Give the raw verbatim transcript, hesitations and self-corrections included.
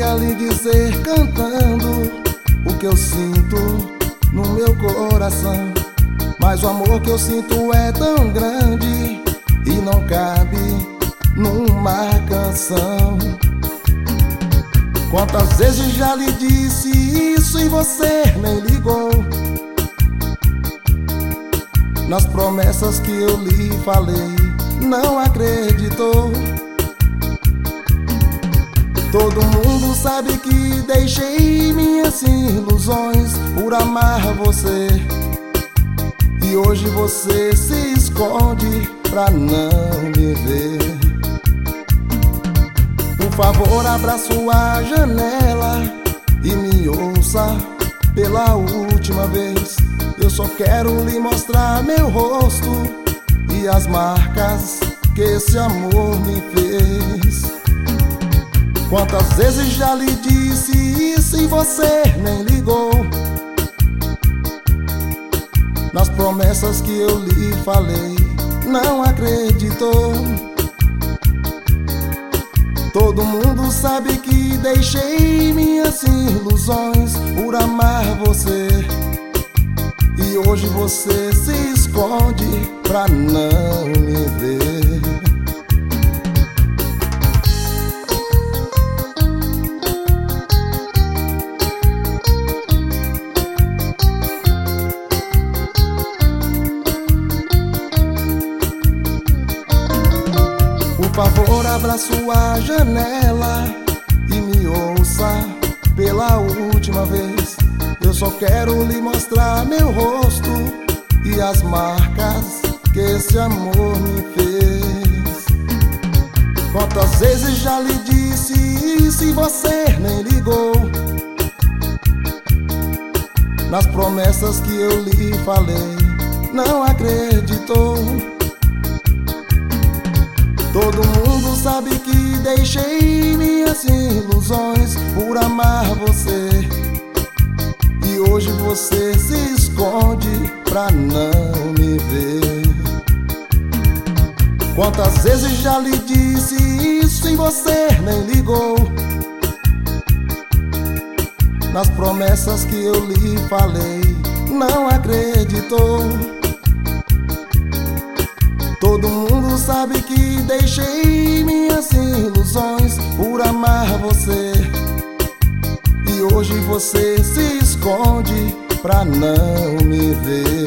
pra lhe dizer cantando o que eu sinto no meu coração. Mas o amor que eu sinto é tão grande e não cabe numa canção. Quantas vezes já lhe disse isso e você nem ligou? Nas promessas que eu lhe falei, não acreditou. Todo mundo sabe que deixei minhas ilusões por amar você, e hoje você se esconde pra não me ver. Por favor, abra sua janela e me ouça pela última vez. Eu só quero lhe mostrar meu rosto e as marcas que esse amor me fez. Quantas vezes já lhe disse isso e você nem ligou? Nas promessas que eu lhe falei, não acreditou. Todo mundo sabe que deixei minhas ilusões por amar você, e hoje você se esconde pra não me ver. Por favor, abra sua janela e me ouça pela última vez. Eu só quero lhe mostrar meu rosto e as marcas que esse amor me fez. Quantas vezes já lhe disse isso e você nem ligou? Nas promessas que eu lhe falei, não acreditou. Todo mundo sabe que deixei minhas ilusões por amar você, e hoje você se esconde pra não me ver. Quantas vezes já lhe disse isso e você nem ligou? Nas promessas que eu lhe falei, não acreditou. Todo mundo sabe que deixei minhas ilusões por amar você, e hoje você se esconde pra não me ver.